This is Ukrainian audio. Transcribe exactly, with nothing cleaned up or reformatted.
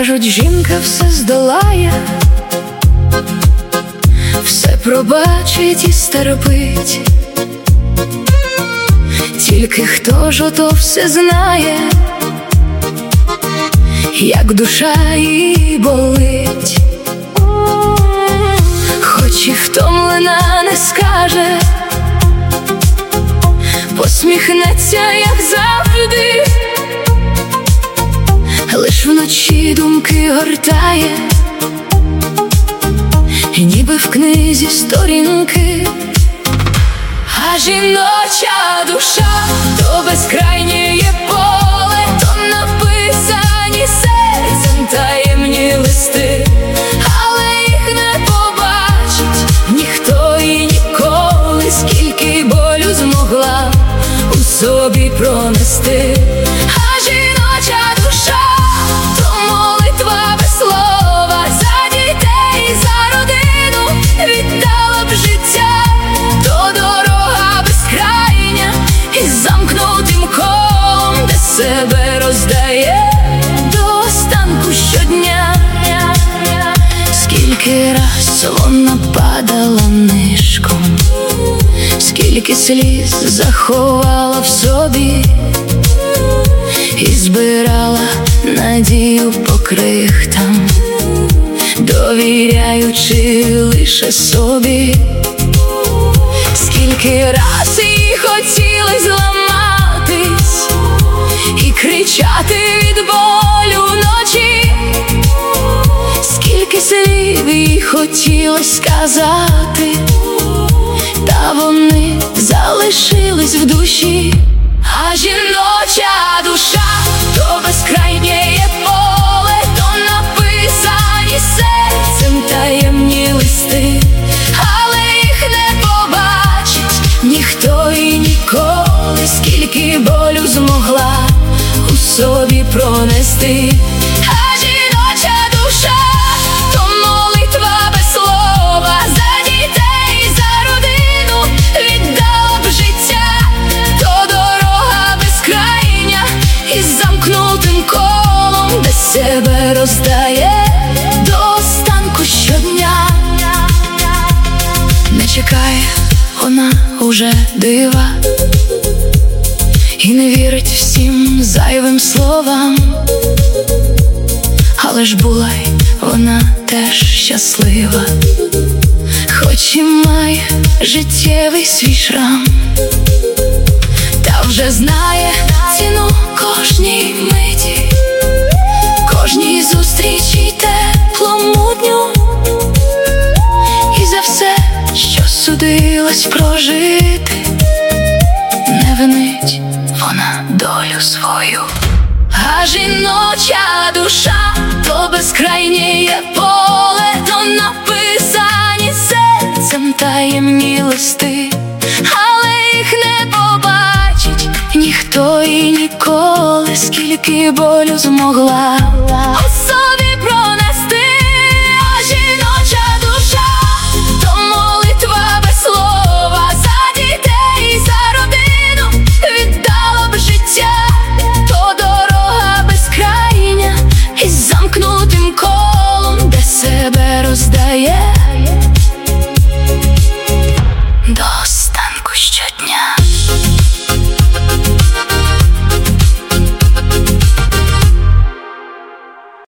Кажуть, жінка все здолає, все пробачить і стерпить. Тільки хто ж ото все знає, як душа її болить. Хоч і втомлена не скаже, посміхнеться, як завжди, лиш вночі думки гортає, ніби в книзі сторінки. А жіноча душа то безкрайнє поле, то написані серцем таємні листи, але їх не побачить ніхто і ніколи, скільки болю змогла у собі пронести. А жіноча душа то молитва без слова, за дітей, за родину віддала б життя, то дорога безкрайня із замкнутим колом, де себе роздає до останку щодня. Скільки раз вона падала нишком, скільки сліз заховала в собі, і збирала надію по крихтам, довіряючи лише собі. Скільки раз їй хотілось зламатись і кричати від болю вночі, скільки слів їй хотілось сказати, та вони залишились в душі. А жіноча душа то безкрайнє поле, то написані серцем таємні листи, але їх не побачить ніхто і ніколи, скільки болю змогла у собі пронести. А жіноча душа то молитва без слова, за дітей, за родину віддала б життя, то дорога безкрайня із замкнутим колом, де себе роздає до останку щодня. Не чекає вона уже дива і не вірить всім зайвим словам, але ж була й вона теж щаслива, хоч і має життєвий свій шрам, та вже знає ціну кожній миті, кожній зустрічі, теплому дню, і за все, що судилось прожити, не винить вона долю свою. А жіноча душа то безкрайнє поле, то написані серцем таємні листи, але їх не побачить ніхто і ніколи, скільки болю змогла у собі